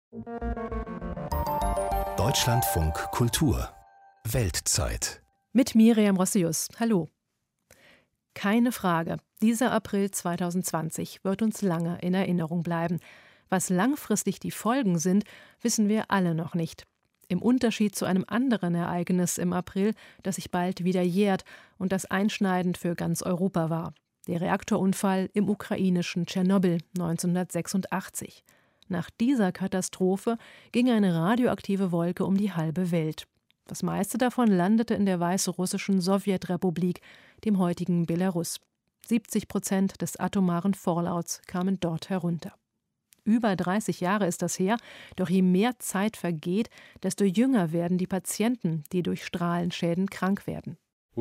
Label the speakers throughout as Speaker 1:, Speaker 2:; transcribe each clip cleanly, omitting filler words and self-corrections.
Speaker 1: Deutschlandfunk Kultur Weltzeit
Speaker 2: Mit Miriam Rossius. Hallo. Keine Frage, dieser April 2020 wird uns lange in Erinnerung bleiben. Was langfristig die Folgen sind, wissen wir alle noch nicht. Im Unterschied zu einem anderen Ereignis im April, das sich bald wieder jährt und das einschneidend für ganz Europa war. Der Reaktorunfall im ukrainischen Tschernobyl 1986. Nach dieser Katastrophe ging eine radioaktive Wolke um die halbe Welt. Das meiste davon landete in der weißrussischen Sowjetrepublik, dem heutigen Belarus. 70% des atomaren Vorlauts kamen dort herunter. Über 30 Jahre ist das her, doch je mehr Zeit vergeht, desto jünger werden die Patienten, die durch Strahlenschäden krank werden.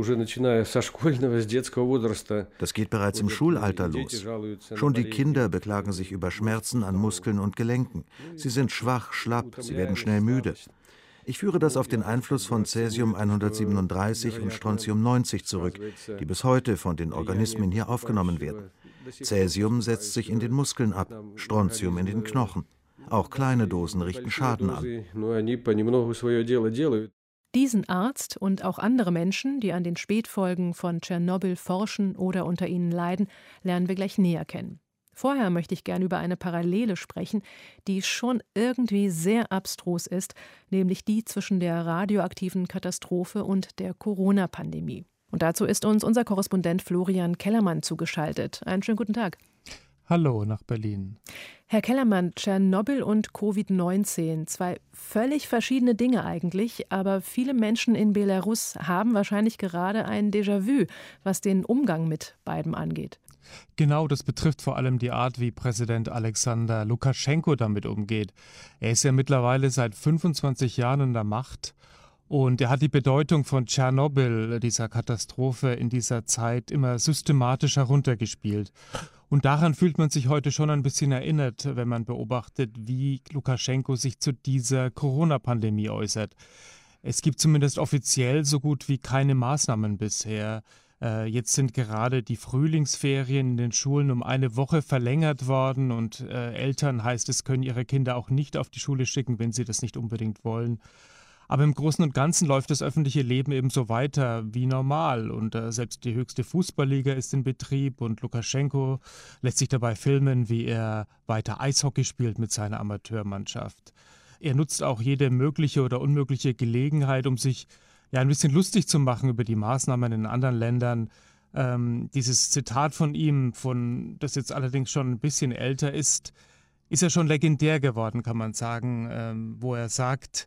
Speaker 3: Das geht bereits im Schulalter los. Schon die Kinder beklagen sich über Schmerzen an Muskeln und Gelenken. Sie sind schwach, schlapp, sie werden schnell müde. Ich führe das auf den Einfluss von Cäsium 137 und Strontium 90 zurück, die bis heute von den Organismen hier aufgenommen werden. Cäsium setzt sich in den Muskeln ab, Strontium in den Knochen. Auch kleine Dosen richten Schaden an.
Speaker 2: Diesen Arzt und auch andere Menschen, die an den Spätfolgen von Tschernobyl forschen oder unter ihnen leiden, lernen wir gleich näher kennen. Vorher möchte ich gerne über eine Parallele sprechen, die schon irgendwie sehr abstrus ist, nämlich die zwischen der radioaktiven Katastrophe und der Corona-Pandemie. Und dazu ist uns unser Korrespondent Florian Kellermann zugeschaltet. Einen schönen guten Tag.
Speaker 4: Hallo nach Berlin.
Speaker 2: Herr Kellermann, Tschernobyl und Covid-19, zwei völlig verschiedene Dinge eigentlich, aber viele Menschen in Belarus haben wahrscheinlich gerade ein Déjà-vu, was den Umgang mit beidem angeht.
Speaker 4: Genau, das betrifft vor allem die Art, wie Präsident Alexander Lukaschenko damit umgeht. Er ist ja mittlerweile seit 25 Jahren an der Macht und er hat die Bedeutung von Tschernobyl, dieser Katastrophe, in dieser Zeit immer systematisch heruntergespielt. Und daran fühlt man sich heute schon ein bisschen erinnert, wenn man beobachtet, wie Lukaschenko sich zu dieser Corona-Pandemie äußert. Es gibt zumindest offiziell so gut wie keine Maßnahmen bisher. Jetzt sind gerade die Frühlingsferien in den Schulen um eine Woche verlängert worden und Eltern, heißt es, können ihre Kinder auch nicht auf die Schule schicken, wenn sie das nicht unbedingt wollen. Aber im Großen und Ganzen läuft das öffentliche Leben eben so weiter wie normal und selbst die höchste Fußballliga ist in Betrieb und Lukaschenko lässt sich dabei filmen, wie er weiter Eishockey spielt mit seiner Amateurmannschaft. Er nutzt auch jede mögliche oder unmögliche Gelegenheit, um sich ein bisschen lustig zu machen über die Maßnahmen in anderen Ländern. Dieses Zitat von ihm, das jetzt allerdings schon ein bisschen älter ist ja schon legendär geworden, kann man sagen, wo er sagt: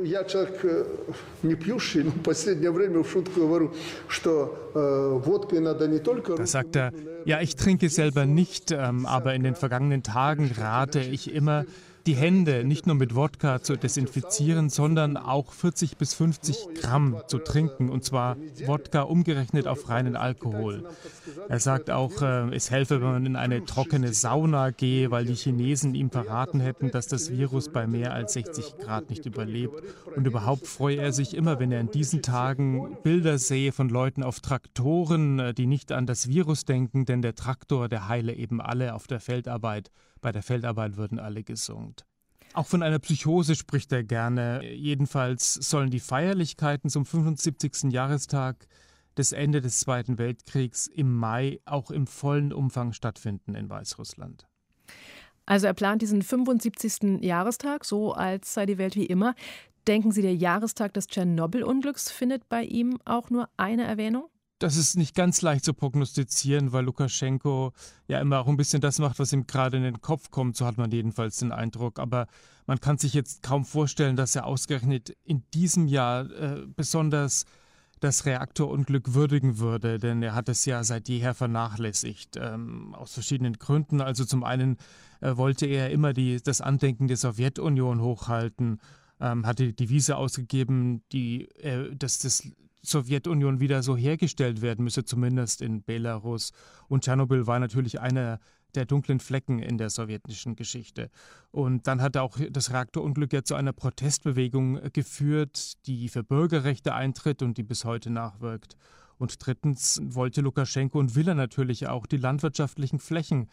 Speaker 4: Da sagt er, ja, ich trinke selber nicht, aber in den vergangenen Tagen rate ich immer, die Hände nicht nur mit Wodka zu desinfizieren, sondern auch 40 bis 50 Gramm zu trinken, und zwar Wodka umgerechnet auf reinen Alkohol. Er sagt auch, es helfe, wenn man in eine trockene Sauna gehe, weil die Chinesen ihm verraten hätten, dass das Virus bei mehr als 60 Grad nicht überlebt. Und überhaupt freue er sich immer, wenn er in diesen Tagen Bilder sehe von Leuten auf Traktoren, die nicht an das Virus denken, denn der Traktor, der heile eben alle auf der Feldarbeit. Bei der Feldarbeit würden alle gesund. Auch von einer Psychose spricht er gerne. Jedenfalls sollen die Feierlichkeiten zum 75. Jahrestag des Ende des Zweiten Weltkriegs im Mai auch im vollen Umfang stattfinden in Weißrussland.
Speaker 2: Also er plant diesen 75. Jahrestag, so als sei die Welt wie immer. Denken Sie, der Jahrestag des Tschernobyl-Unglücks findet bei ihm auch nur eine Erwähnung?
Speaker 4: Das ist nicht ganz leicht zu prognostizieren, weil Lukaschenko ja immer auch ein bisschen das macht, was ihm gerade in den Kopf kommt. So hat man jedenfalls den Eindruck. Aber man kann sich jetzt kaum vorstellen, dass er ausgerechnet in diesem Jahr besonders das Reaktorunglück würdigen würde. Denn er hat es ja seit jeher vernachlässigt, aus verschiedenen Gründen. Also zum einen wollte er immer das Andenken der Sowjetunion hochhalten, hatte die Devise ausgegeben, dass das Sowjetunion wieder so hergestellt werden müsse, zumindest in Belarus. Und Tschernobyl war natürlich einer der dunklen Flecken in der sowjetischen Geschichte. Und dann hat auch das Reaktorunglück ja zu einer Protestbewegung geführt, die für Bürgerrechte eintritt und die bis heute nachwirkt. Und drittens wollte Lukaschenko und will er natürlich auch die landwirtschaftlichen Flächen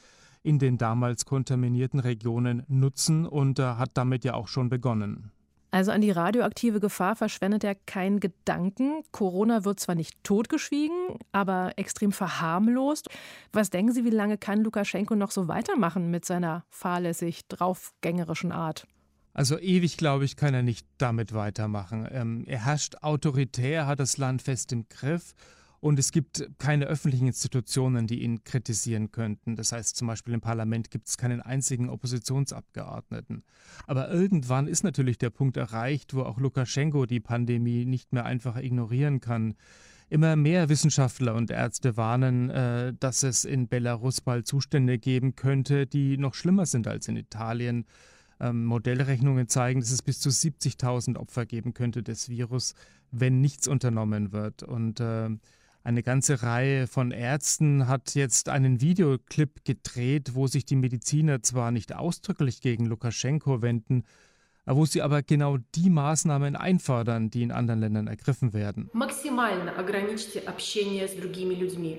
Speaker 4: in den damals kontaminierten Regionen nutzen und hat damit ja auch schon begonnen.
Speaker 2: Also an die radioaktive Gefahr verschwendet er keinen Gedanken. Corona wird zwar nicht totgeschwiegen, aber extrem verharmlost. Was denken Sie, wie lange kann Lukaschenko noch so weitermachen mit seiner fahrlässig draufgängerischen Art?
Speaker 4: Also ewig, glaube ich, kann er nicht damit weitermachen. Er herrscht autoritär, hat das Land fest im Griff. Und es gibt keine öffentlichen Institutionen, die ihn kritisieren könnten. Das heißt, zum Beispiel im Parlament gibt es keinen einzigen Oppositionsabgeordneten. Aber irgendwann ist natürlich der Punkt erreicht, wo auch Lukaschenko die Pandemie nicht mehr einfach ignorieren kann. Immer mehr Wissenschaftler und Ärzte warnen, dass es in Belarus bald Zustände geben könnte, die noch schlimmer sind als in Italien. Modellrechnungen zeigen, dass es bis zu 70.000 Opfer geben könnte des Virus, wenn nichts unternommen wird. Und eine ganze Reihe von Ärzten hat jetzt einen Videoclip gedreht, wo sich die Mediziner zwar nicht ausdrücklich gegen Lukaschenko wenden, wo sie aber genau die Maßnahmen einfordern, die in anderen Ländern ergriffen werden.
Speaker 5: Максимально ограничьте общение с другими людьми.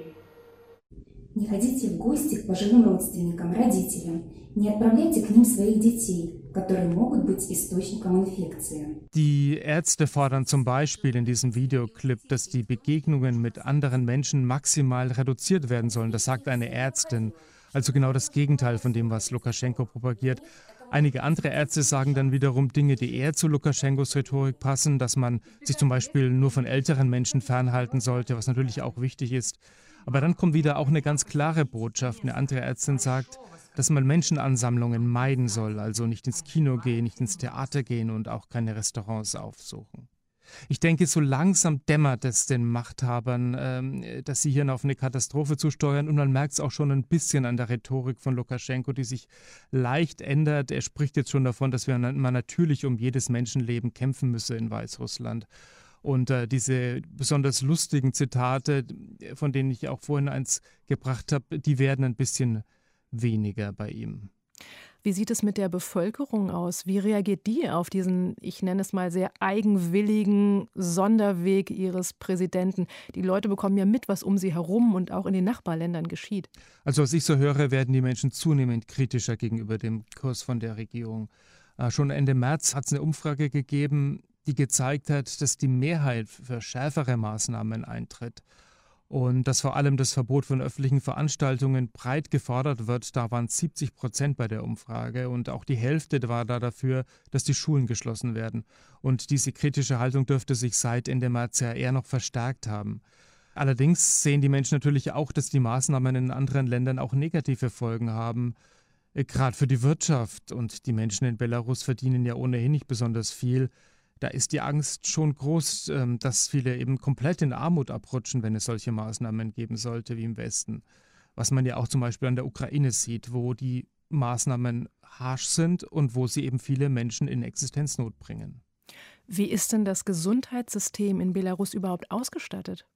Speaker 6: Не ходите в гости к пожилым родственникам, родителям. Не отправляйте к ним своих детей, которые могут быть источником инфекции.
Speaker 4: Die Ärzte fordern zum Beispiel in diesem Videoclip, dass die Begegnungen mit anderen Menschen maximal reduziert werden sollen. Das sagt eine Ärztin. Also genau das Gegenteil von dem, was Lukaschenko propagiert. Einige andere Ärzte sagen dann wiederum Dinge, die eher zu Lukaschenkos Rhetorik passen, dass man sich zum Beispiel nur von älteren Menschen fernhalten sollte, was natürlich auch wichtig ist. Aber dann kommt wieder auch eine ganz klare Botschaft. Eine andere Ärztin sagt, dass man Menschenansammlungen meiden soll, also nicht ins Kino gehen, nicht ins Theater gehen und auch keine Restaurants aufsuchen. Ich denke, so langsam dämmert es den Machthabern, dass sie hier auf eine Katastrophe zusteuern. Und man merkt es auch schon ein bisschen an der Rhetorik von Lukaschenko, die sich leicht ändert. Er spricht jetzt schon davon, dass man natürlich um jedes Menschenleben kämpfen müsse in Weißrussland. Und diese besonders lustigen Zitate, von denen ich auch vorhin eins gebracht habe, die werden ein bisschen weniger bei ihm.
Speaker 2: Wie sieht es mit der Bevölkerung aus? Wie reagiert die auf diesen, ich nenne es mal, sehr eigenwilligen Sonderweg ihres Präsidenten? Die Leute bekommen ja mit, was um sie herum und auch in den Nachbarländern geschieht.
Speaker 4: Also was ich so höre, werden die Menschen zunehmend kritischer gegenüber dem Kurs von der Regierung. Schon Ende März hat es eine Umfrage gegeben, die gezeigt hat, dass die Mehrheit für schärfere Maßnahmen eintritt. Und dass vor allem das Verbot von öffentlichen Veranstaltungen breit gefordert wird. Da waren 70% bei der Umfrage und auch die Hälfte war da dafür, dass die Schulen geschlossen werden. Und diese kritische Haltung dürfte sich seit Ende März ja eher noch verstärkt haben. Allerdings sehen die Menschen natürlich auch, dass die Maßnahmen in anderen Ländern auch negative Folgen haben, gerade für die Wirtschaft. Und die Menschen in Belarus verdienen ja ohnehin nicht besonders viel. Da ist die Angst schon groß, dass viele eben komplett in Armut abrutschen, wenn es solche Maßnahmen geben sollte wie im Westen. Was man ja auch zum Beispiel an der Ukraine sieht, wo die Maßnahmen harsch sind und wo sie eben viele Menschen in Existenznot bringen.
Speaker 2: Wie ist denn das Gesundheitssystem in Belarus überhaupt ausgestattet?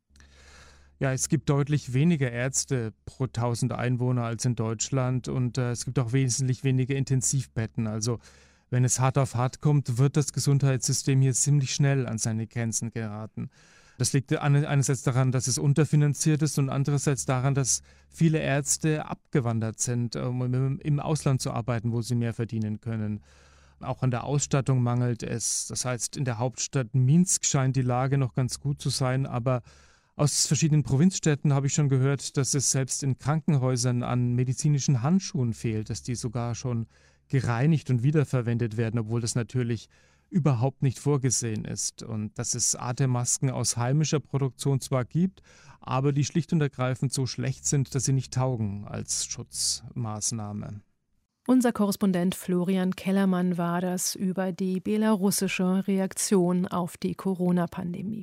Speaker 4: Ja, es gibt deutlich weniger Ärzte pro 1000 Einwohner als in Deutschland und es gibt auch wesentlich weniger Intensivbetten. Also wenn es hart auf hart kommt, wird das Gesundheitssystem hier ziemlich schnell an seine Grenzen geraten. Das liegt einerseits daran, dass es unterfinanziert ist und andererseits daran, dass viele Ärzte abgewandert sind, um im Ausland zu arbeiten, wo sie mehr verdienen können. Auch an der Ausstattung mangelt es. Das heißt, in der Hauptstadt Minsk scheint die Lage noch ganz gut zu sein, aber aus verschiedenen Provinzstädten habe ich schon gehört, dass es selbst in Krankenhäusern an medizinischen Handschuhen fehlt, dass die sogar schon gereinigt und wiederverwendet werden, obwohl das natürlich überhaupt nicht vorgesehen ist. Und dass es Atemmasken aus heimischer Produktion zwar gibt, aber die schlicht und ergreifend so schlecht sind, dass sie nicht taugen als Schutzmaßnahme.
Speaker 2: Unser Korrespondent Florian Kellermann war das über die belarussische Reaktion auf die Corona-Pandemie.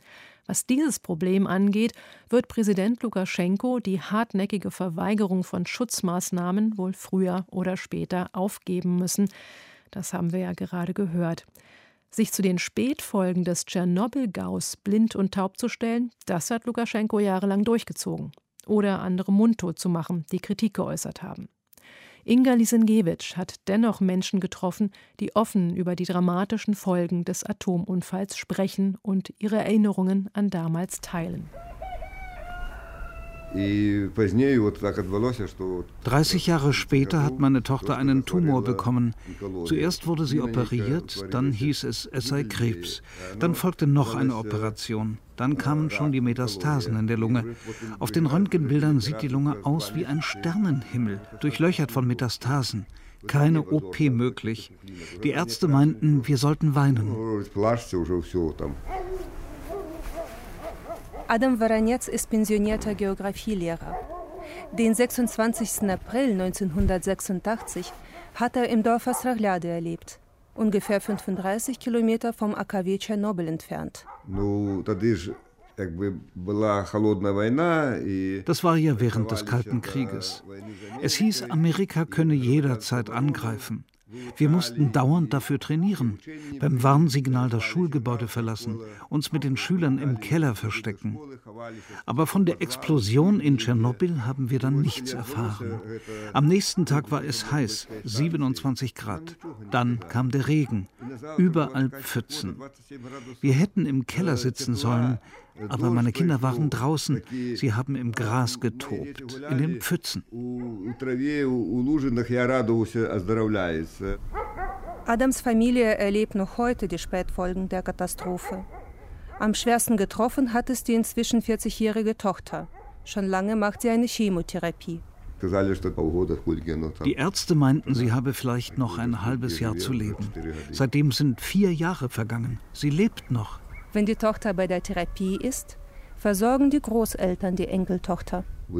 Speaker 2: Was dieses Problem angeht, wird Präsident Lukaschenko die hartnäckige Verweigerung von Schutzmaßnahmen wohl früher oder später aufgeben müssen. Das haben wir ja gerade gehört. Sich zu den Spätfolgen des Tschernobyl-Gaus blind und taub zu stellen, das hat Lukaschenko jahrelang durchgezogen. Oder andere mundtot zu machen, die Kritik geäußert haben. Inga Lisenkiewicz hat dennoch Menschen getroffen, die offen über die dramatischen Folgen des Atomunfalls sprechen und ihre Erinnerungen an damals teilen.
Speaker 7: 30 Jahre später hat meine Tochter einen Tumor bekommen. Zuerst wurde sie operiert, dann hieß es sei Krebs. Dann folgte noch eine Operation. Dann kamen schon die Metastasen in der Lunge. Auf den Röntgenbildern sieht die Lunge aus wie ein Sternenhimmel, durchlöchert von Metastasen. Keine OP möglich. Die Ärzte meinten, wir sollten weinen.
Speaker 8: Adam Voronezh ist pensionierter Geographielehrer. Den 26. April 1986 hat er im Dorf Asraglade erlebt, ungefähr 35 Kilometer vom AKW Tschernobyl entfernt.
Speaker 7: Das war ja während des Kalten Krieges. Es hieß, Amerika könne jederzeit angreifen. Wir mussten dauernd dafür trainieren, beim Warnsignal das Schulgebäude verlassen, uns mit den Schülern im Keller verstecken. Aber von der Explosion in Tschernobyl haben wir dann nichts erfahren. Am nächsten Tag war es heiß, 27 Grad. Dann kam der Regen, überall Pfützen. Wir hätten im Keller sitzen sollen, aber meine Kinder waren draußen. Sie haben im Gras getobt, in den Pfützen.
Speaker 8: Adams Familie erlebt noch heute die Spätfolgen der Katastrophe. Am schwersten getroffen hat es die inzwischen 40-jährige Tochter. Schon lange macht sie eine Chemotherapie.
Speaker 7: Die Ärzte meinten, sie habe vielleicht noch ein halbes Jahr zu leben. Seitdem sind 4 Jahre vergangen. Sie lebt noch.
Speaker 8: Wenn die Tochter bei der Therapie ist, versorgen die Großeltern die Enkeltochter.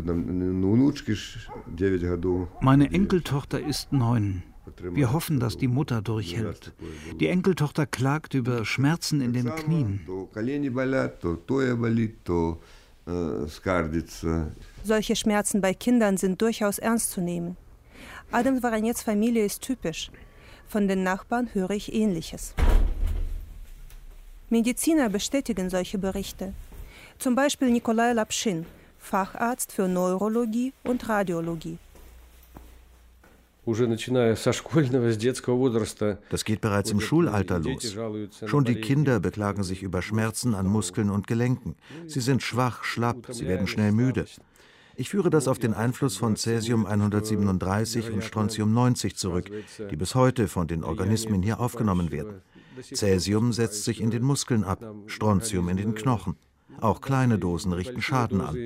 Speaker 7: Meine Enkeltochter ist 9. Wir hoffen, dass die Mutter durchhält. Die Enkeltochter klagt über Schmerzen in den Knien.
Speaker 8: Solche Schmerzen bei Kindern sind durchaus ernst zu nehmen. Adam Voronezhs Familie ist typisch. Von den Nachbarn höre ich Ähnliches. Mediziner bestätigen solche Berichte. Zum Beispiel Nikolai Lapshin, Facharzt für Neurologie und Radiologie.
Speaker 3: Das geht bereits im Schulalter los. Schon die Kinder beklagen sich über Schmerzen an Muskeln und Gelenken. Sie sind schwach, schlapp, sie werden schnell müde. Ich führe das auf den Einfluss von Cäsium 137 und Strontium 90 zurück, die bis heute von den Organismen hier aufgenommen werden. Cäsium setzt sich in den Muskeln ab, Strontium in den Knochen. Auch kleine Dosen richten Schaden an.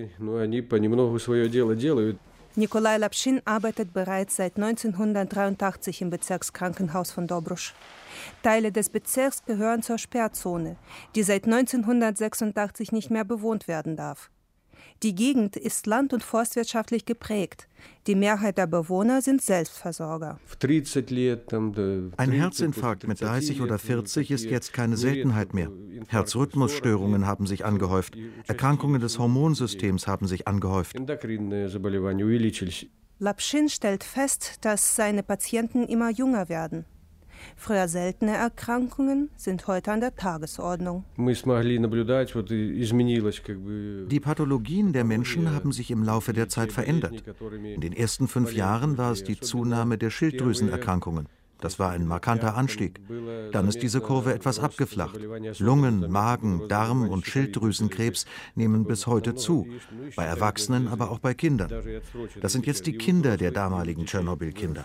Speaker 8: Nikolai Lapshin arbeitet bereits seit 1983 im Bezirkskrankenhaus von Dobrusch. Teile des Bezirks gehören zur Sperrzone, die seit 1986 nicht mehr bewohnt werden darf. Die Gegend ist land- und forstwirtschaftlich geprägt. Die Mehrheit der Bewohner sind Selbstversorger.
Speaker 3: Ein Herzinfarkt mit 30 oder 40 ist jetzt keine Seltenheit mehr. Herzrhythmusstörungen haben sich angehäuft. Erkrankungen des Hormonsystems haben sich angehäuft.
Speaker 8: Lapshin stellt fest, dass seine Patienten immer jünger werden. Früher seltene Erkrankungen sind heute an der Tagesordnung.
Speaker 3: Die Pathologien der Menschen haben sich im Laufe der Zeit verändert. In den ersten 5 Jahren war es die Zunahme der Schilddrüsenerkrankungen. Das war ein markanter Anstieg. Dann ist diese Kurve etwas abgeflacht. Lungen-, Magen-, Darm- und Schilddrüsenkrebs nehmen bis heute zu. Bei Erwachsenen, aber auch bei Kindern. Das sind jetzt die Kinder der damaligen Tschernobyl-Kinder.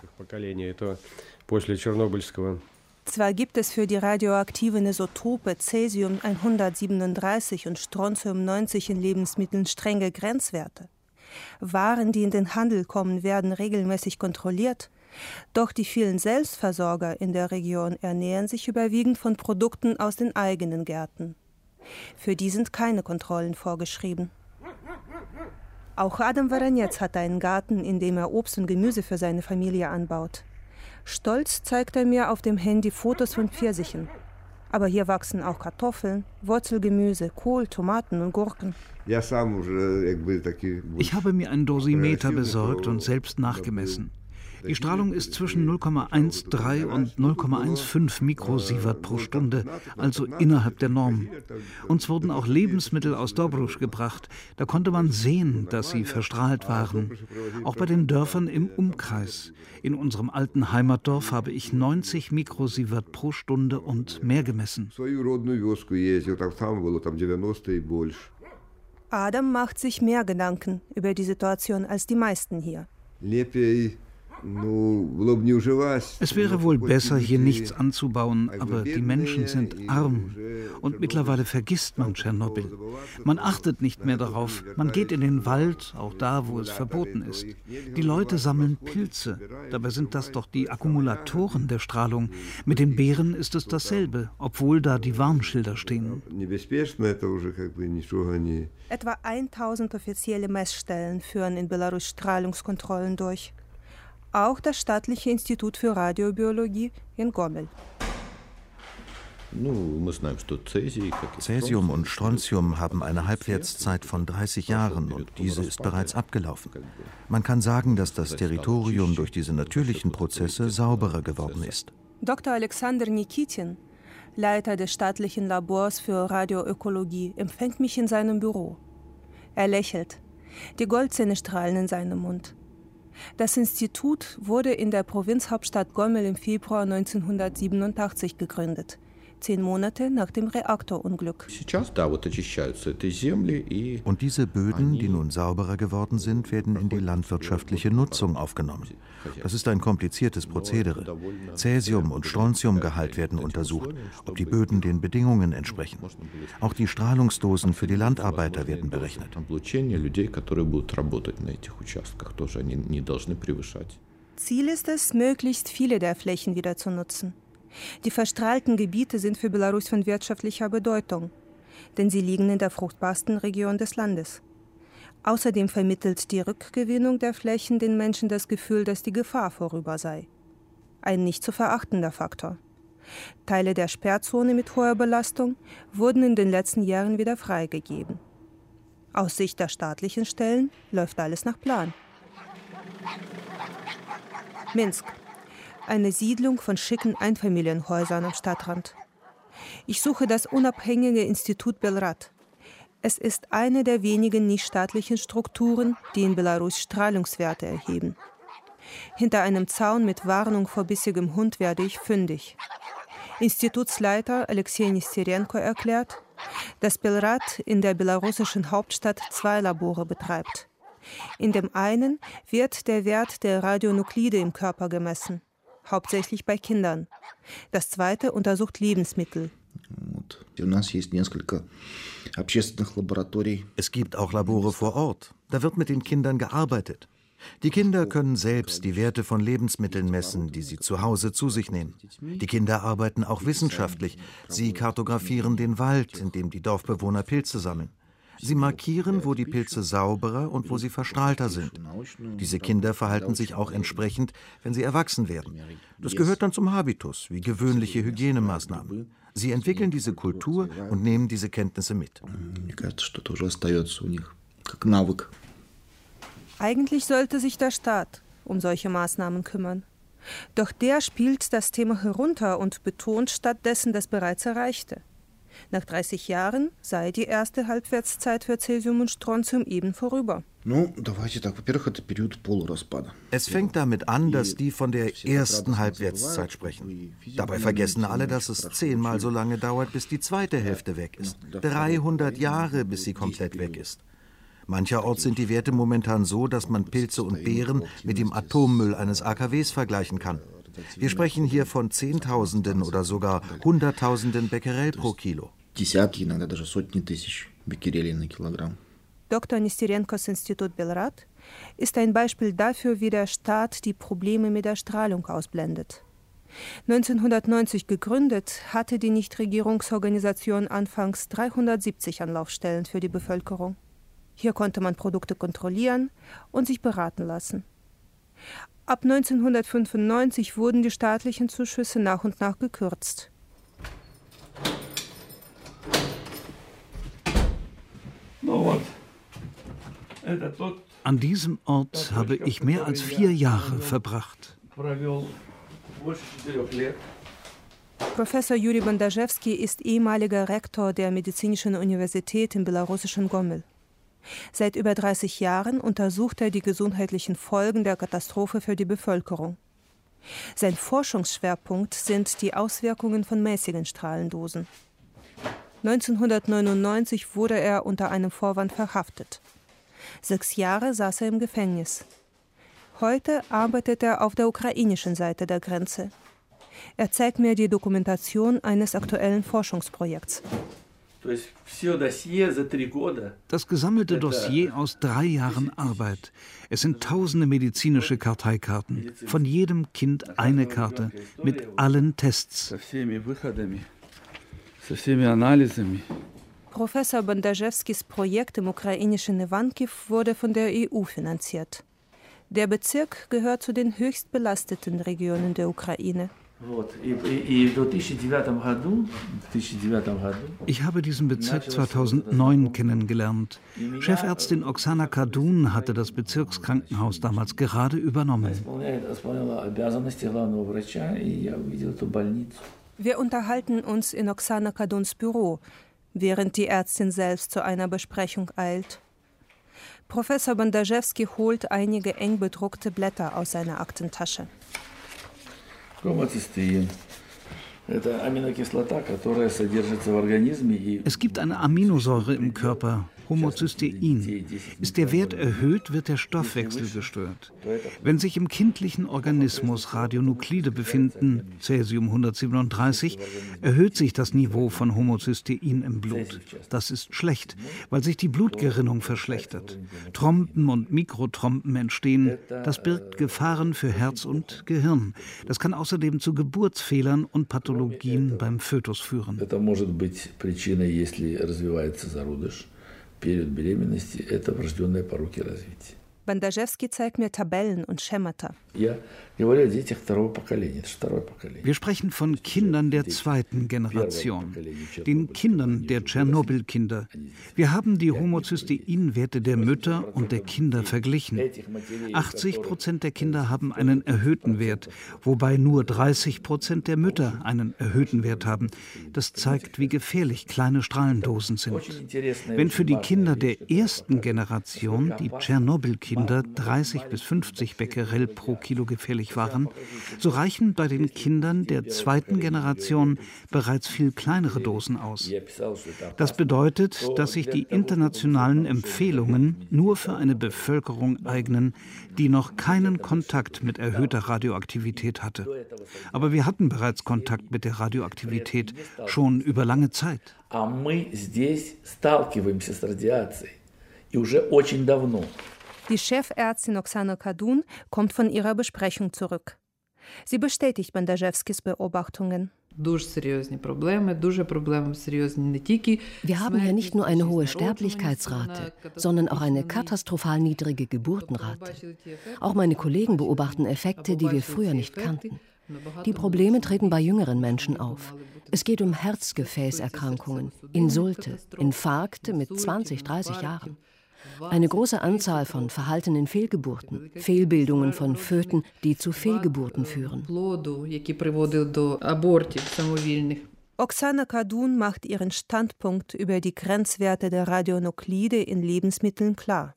Speaker 8: Zwar gibt es für die radioaktiven Isotope Cäsium 137 und Strontium 90 in Lebensmitteln strenge Grenzwerte. Waren, die in den Handel kommen, werden regelmäßig kontrolliert. Doch die vielen Selbstversorger in der Region ernähren sich überwiegend von Produkten aus den eigenen Gärten. Für die sind keine Kontrollen vorgeschrieben. Auch Adam Voronezh hat einen Garten, in dem er Obst und Gemüse für seine Familie anbaut. Stolz zeigt er mir auf dem Handy Fotos von Pfirsichen. Aber hier wachsen auch Kartoffeln, Wurzelgemüse, Kohl, Tomaten und Gurken.
Speaker 7: Ich habe mir einen Dosimeter besorgt und selbst nachgemessen. Die Strahlung ist zwischen 0,13 und 0,15 Mikrosievert pro Stunde, also innerhalb der Norm. Uns wurden auch Lebensmittel aus Dobrusch gebracht. Da konnte man sehen, dass sie verstrahlt waren. Auch bei den Dörfern im Umkreis. In unserem alten Heimatdorf habe ich 90 Mikrosievert pro Stunde und mehr gemessen.
Speaker 8: Adam macht sich mehr Gedanken über die Situation als die meisten hier.
Speaker 7: Es wäre wohl besser, hier nichts anzubauen, aber die Menschen sind arm. Und mittlerweile vergisst man Tschernobyl. Man achtet nicht mehr darauf. Man geht in den Wald, auch da, wo es verboten ist. Die Leute sammeln Pilze. Dabei sind das doch die Akkumulatoren der Strahlung. Mit den Bären ist es dasselbe, obwohl da die Warnschilder stehen.
Speaker 8: Etwa 1000 offizielle Messstellen führen in Belarus Strahlungskontrollen durch. Auch das Staatliche Institut für Radiobiologie in Gomel.
Speaker 3: Cäsium und Strontium haben eine Halbwertszeit von 30 Jahren und diese ist bereits abgelaufen. Man kann sagen, dass das Territorium durch diese natürlichen Prozesse sauberer geworden ist.
Speaker 8: Dr. Alexander Nikitin, Leiter des staatlichen Labors für Radioökologie, empfängt mich in seinem Büro. Er lächelt. Die Goldzähne strahlen in seinem Mund. Das Institut wurde in der Provinzhauptstadt Gomel im Februar 1987 gegründet, 10 Monate nach dem Reaktorunglück.
Speaker 3: Und diese Böden, die nun sauberer geworden sind, werden in die landwirtschaftliche Nutzung aufgenommen. Das ist ein kompliziertes Prozedere. Cäsium- und Strontiumgehalt werden untersucht, ob die Böden den Bedingungen entsprechen. Auch die Strahlungsdosen für die Landarbeiter werden berechnet.
Speaker 8: Ziel ist es, möglichst viele der Flächen wieder zu nutzen. Die verstrahlten Gebiete sind für Belarus von wirtschaftlicher Bedeutung, denn sie liegen in der fruchtbarsten Region des Landes. Außerdem vermittelt die Rückgewinnung der Flächen den Menschen das Gefühl, dass die Gefahr vorüber sei. Ein nicht zu verachtender Faktor. Teile der Sperrzone mit hoher Belastung wurden in den letzten Jahren wieder freigegeben. Aus Sicht der staatlichen Stellen läuft alles nach Plan. Minsk. Eine Siedlung von schicken Einfamilienhäusern am Stadtrand. Ich suche das unabhängige Institut Belrat. Es ist eine der wenigen nichtstaatlichen Strukturen, die in Belarus Strahlungswerte erheben. Hinter einem Zaun mit Warnung vor bissigem Hund werde ich fündig. Institutsleiter Alexei Nesterenko erklärt, dass Belrat in der belarussischen Hauptstadt 2 Labore betreibt. In dem einen wird der Wert der Radionuklide im Körper gemessen, hauptsächlich bei Kindern. Das zweite untersucht Lebensmittel.
Speaker 3: Es gibt auch Labore vor Ort. Da wird mit den Kindern gearbeitet. Die Kinder können selbst die Werte von Lebensmitteln messen, die sie zu Hause zu sich nehmen. Die Kinder arbeiten auch wissenschaftlich. Sie kartografieren den Wald, in dem die Dorfbewohner Pilze sammeln. Sie markieren, wo die Pilze sauberer und wo sie verstrahlter sind. Diese Kinder verhalten sich auch entsprechend, wenn sie erwachsen werden. Das gehört dann zum Habitus, wie gewöhnliche Hygienemaßnahmen. Sie entwickeln diese Kultur und nehmen diese Kenntnisse mit.
Speaker 8: Eigentlich sollte sich der Staat um solche Maßnahmen kümmern. Doch der spielt das Thema herunter und betont stattdessen das bereits Erreichte. Nach 30 Jahren sei die erste Halbwertszeit für Cäsium und Strontium eben vorüber.
Speaker 3: Es fängt damit an, dass die von der ersten Halbwertszeit sprechen. Dabei vergessen alle, dass es 10-mal so lange dauert, bis die zweite Hälfte weg ist. 300 Jahre, bis sie komplett weg ist. Mancherorts sind die Werte momentan so, dass man Pilze und Beeren mit dem Atommüll eines AKWs vergleichen kann. Wir sprechen hier von Zehntausenden oder sogar Hunderttausenden Becquerel pro Kilo.
Speaker 8: Dr. Nesterenkos Institut Belrat ist ein Beispiel dafür, wie der Staat die Probleme mit der Strahlung ausblendet. 1990 gegründet, hatte die Nichtregierungsorganisation anfangs 370 Anlaufstellen für die Bevölkerung. Hier konnte man Produkte kontrollieren und sich beraten lassen. Ab 1995 wurden die staatlichen Zuschüsse nach und nach gekürzt.
Speaker 7: An diesem Ort habe ich mehr als 4 Jahre verbracht.
Speaker 8: Professor Juri Bandaschewski ist ehemaliger Rektor der Medizinischen Universität im belarussischen Gomel. Seit über 30 Jahren untersucht er die gesundheitlichen Folgen der Katastrophe für die Bevölkerung. Sein Forschungsschwerpunkt sind die Auswirkungen von mäßigen Strahlendosen. 1999 wurde er unter einem Vorwand verhaftet. 6 Jahre saß er im Gefängnis. Heute arbeitet er auf der ukrainischen Seite der Grenze. Er zeigt mir die Dokumentation eines aktuellen Forschungsprojekts.
Speaker 7: Das gesammelte Dossier aus 3 Jahren Arbeit. Es sind tausende medizinische Karteikarten. Von jedem Kind eine Karte mit allen Tests.
Speaker 8: Professor Bandaschewskis Projekt im ukrainischen Iwankiw wurde von der EU finanziert. Der Bezirk gehört zu den höchst belasteten Regionen der Ukraine.
Speaker 7: Ich habe diesen Bezirk 2009 kennengelernt. Chefärztin Oksana Kadun hatte das Bezirkskrankenhaus damals gerade übernommen.
Speaker 8: Wir unterhalten uns in Oksana Kaduns Büro, während die Ärztin selbst zu einer Besprechung eilt. Professor Bandaschewski holt einige eng bedruckte Blätter aus seiner Aktentasche.
Speaker 7: Es gibt eine Aminosäure im Körper, Homocystein. Ist der Wert erhöht, wird der Stoffwechsel gestört. Wenn sich im kindlichen Organismus Radionuklide befinden, Cäsium 137, erhöht sich das Niveau von Homocystein im Blut. Das ist schlecht, weil sich die Blutgerinnung verschlechtert. Trompen und Mikrotrompen entstehen. Das birgt Gefahren für Herz und Gehirn. Das kann außerdem zu Geburtsfehlern und Pathologien beim Fötus führen.
Speaker 8: Период беременности – это врожденные пороки развития. Bandaschewski zeigt mir Tabellen und Schemata.
Speaker 7: Wir sprechen von Kindern der 2. Generation, den Kindern der Tschernobyl-Kinder. Wir haben die Homocystein-Werte der Mütter und der Kinder verglichen. 80% der Kinder haben einen erhöhten Wert, wobei nur 30% der Mütter einen erhöhten Wert haben. Das zeigt, wie gefährlich kleine Strahlendosen sind. Wenn für die Kinder der 1. Generation, die Tschernobyl-Kinder, 30 bis 50 Becquerel pro Kilo gefährlich waren, so reichen bei den Kindern der 2. Generation bereits viel kleinere Dosen aus. Das bedeutet, dass sich die internationalen Empfehlungen nur für eine Bevölkerung eignen, die noch keinen Kontakt mit erhöhter Radioaktivität hatte. Aber wir hatten bereits Kontakt mit der Radioaktivität, schon über lange Zeit.
Speaker 8: Die Chefärztin Oksana Kadun kommt von ihrer Besprechung zurück. Sie bestätigt Bandaschewskis Beobachtungen.
Speaker 9: Wir haben hier nicht nur eine hohe Sterblichkeitsrate, sondern auch eine katastrophal niedrige Geburtenrate. Auch meine Kollegen beobachten Effekte, die wir früher nicht kannten. Die Probleme treten bei jüngeren Menschen auf. Es geht um Herzgefäßerkrankungen, Insulte, Infarkte mit 20, 30 Jahren. Eine große Anzahl von verhaltenen Fehlgeburten, Fehlbildungen von Föten, die zu Fehlgeburten führen.
Speaker 8: Oksana Kadun macht ihren Standpunkt über die Grenzwerte der Radionuklide in Lebensmitteln klar.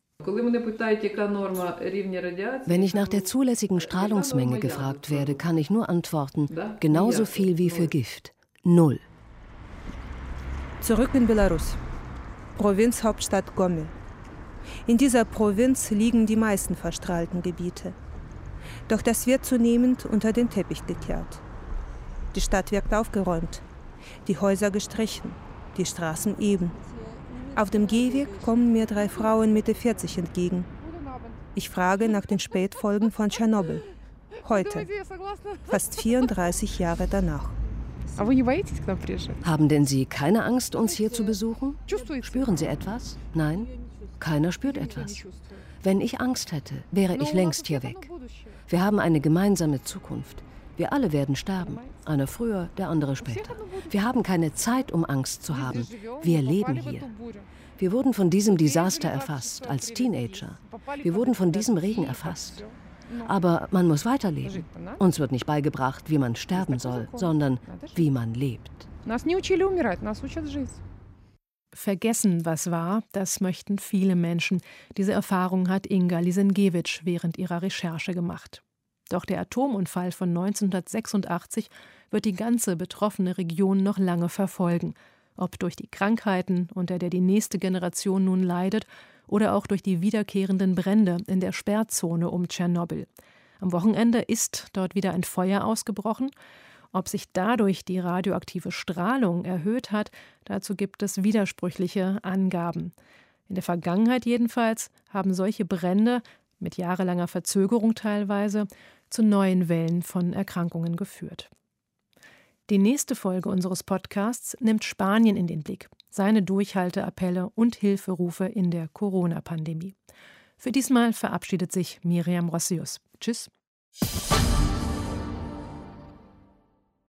Speaker 9: Wenn ich nach der zulässigen Strahlungsmenge gefragt werde, kann ich nur antworten, genauso viel wie für Gift. 0.
Speaker 8: Zurück in Belarus. Provinzhauptstadt Gomel. In dieser Provinz liegen die meisten verstrahlten Gebiete. Doch das wird zunehmend unter den Teppich gekehrt. Die Stadt wirkt aufgeräumt, die Häuser gestrichen, die Straßen eben. Auf dem Gehweg kommen mir 3 Frauen Mitte 40 entgegen. Ich frage nach den Spätfolgen von Tschernobyl. Heute, fast 34 Jahre danach.
Speaker 9: Haben denn Sie keine Angst, uns hier zu besuchen? Spüren Sie etwas? Nein? Keiner spürt etwas. Wenn ich Angst hätte, wäre ich längst hier weg. Wir haben eine gemeinsame Zukunft. Wir alle werden sterben. Einer früher, der andere später. Wir haben keine Zeit, um Angst zu haben. Wir leben hier. Wir wurden von diesem Desaster erfasst, als Teenager. Wir wurden von diesem Regen erfasst. Aber man muss weiterleben. Uns wird nicht beigebracht, wie man sterben soll, sondern wie man lebt.
Speaker 2: Vergessen, was war, das möchten viele Menschen. Diese Erfahrung hat Inga Lisenkiewicz während ihrer Recherche gemacht. Doch der Atomunfall von 1986 wird die ganze betroffene Region noch lange verfolgen. ob durch die Krankheiten, unter der die nächste Generation nun leidet, oder auch durch die wiederkehrenden Brände in der Sperrzone um Tschernobyl. Am Wochenende ist dort wieder ein Feuer ausgebrochen. Ob sich dadurch die radioaktive Strahlung erhöht hat, dazu gibt es widersprüchliche Angaben. In der Vergangenheit jedenfalls haben solche Brände, mit jahrelanger Verzögerung teilweise, zu neuen Wellen von Erkrankungen geführt. Die nächste Folge unseres Podcasts nimmt Spanien in den Blick, seine Durchhalteappelle und Hilferufe in der Corona-Pandemie. Für diesmal verabschiedet sich Miriam Rossius. Tschüss.